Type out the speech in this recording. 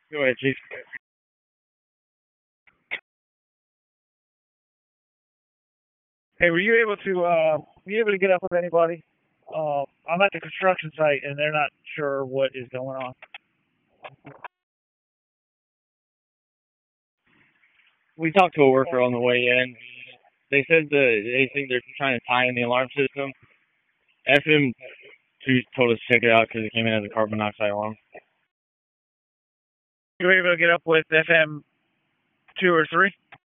Go ahead, Chief. Hey, were you able to get up with anybody? I'm at the construction site and they're not sure what is going on. We talked to a worker on the way in. They said they think they're trying to tie in the alarm system. FM2 told us to check it out because it came in as a carbon monoxide alarm. You were able to get up with FM2 or 3?